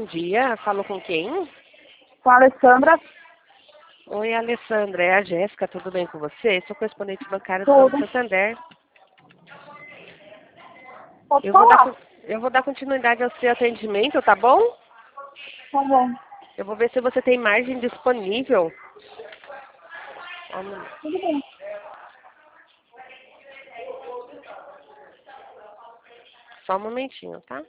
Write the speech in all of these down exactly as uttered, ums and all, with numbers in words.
dia. Falo com quem? Com a Alessandra. Oi, Alessandra. É a Jéssica. Tudo bem com você? Sou correspondente bancária do Tudo. Banco Santander. Pode Eu vou, dar, falar. con- eu vou dar continuidade ao seu atendimento, tá bom? Tá bom. Eu vou ver se você tem margem disponível. Só um minuto. Tudo bem. Só um momentinho, tá?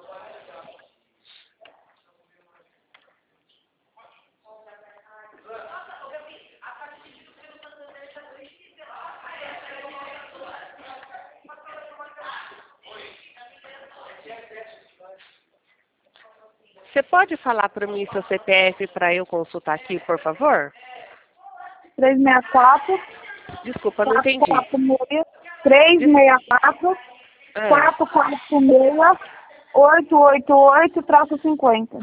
Você pode falar para mim seu C P F para eu consultar aqui, por favor? três seis quatro, Desculpa, não quatro entendi. quatro seis, três seis quatro, Ah, quatro quatro seis, oito oito oito, traço cinquenta.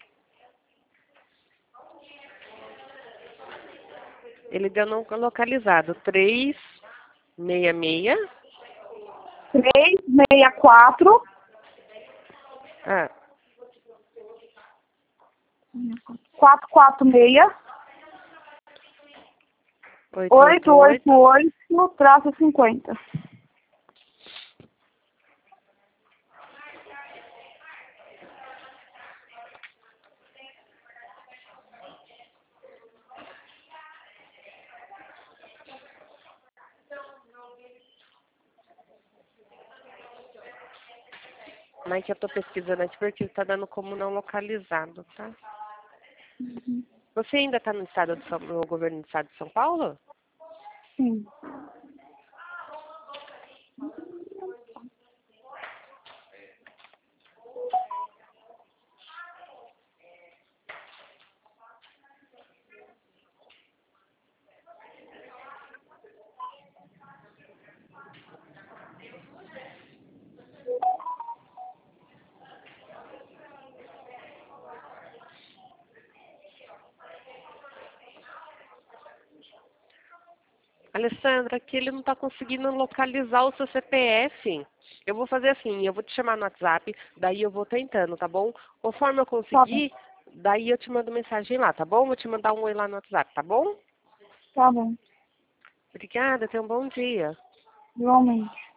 ele deu não localizado. três seis seis. três seis quatro, Ah, quatro quatro seis, oito oito oito oito oito. oito, traço cinquenta. Mas que eu tô pesquisando aqui porque está dando como não localizado, tá? Você ainda está no estado de São, no governo do estado de São Paulo? Sim. Alessandra, aqui ele não está conseguindo localizar o seu C P F. Eu vou fazer assim, eu vou te chamar no WhatsApp, daí eu vou tentando, tá bom? Conforme eu Tá bom. conseguir, daí eu te mando mensagem lá, tá bom? Vou te mandar um oi lá no WhatsApp, tá bom? Tá bom. Obrigada, tenha um bom dia. Igualmente.